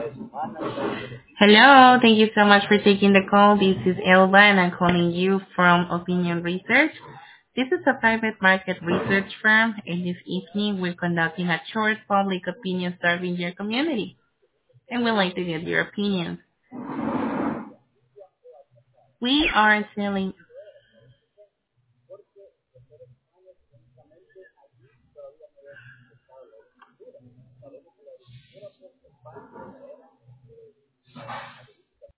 Hello, thank you so much for taking the call. This is Elba and I'm calling you from Opinion Research. This is a private market research firm and this evening we're conducting a short public opinion survey in your community and we'd like to get your opinions. We are selling